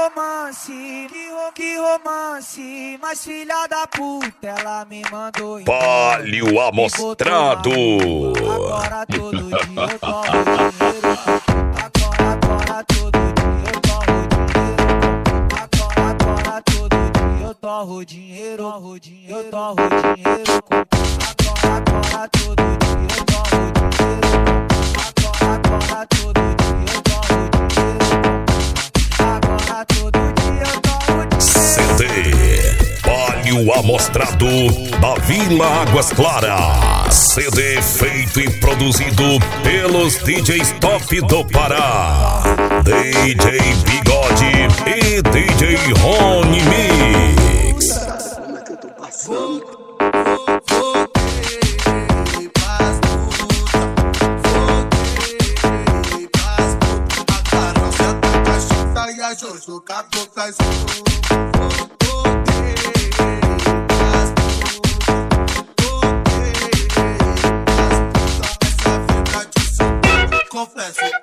que romance, mas filha da puta, ela me mandou embora. Palio Amostrado. Agora todo dia eu torro dinheiro. Agora todo dia eu torro dinheiro. Agora todo dia eu torro dinheiro. Eu torro dinheiro. Agora todo dia eu torro dinheiro. Agora todo dia eu torro dinheiro. Agora todo dia eu torro dinheiro. CD Palio Amostrado da Vila Águas Claras. CD feito e produzido pelos DJs top do Pará, DJ Bigode e DJ Rony Mix. Jojo Cabocla confesso.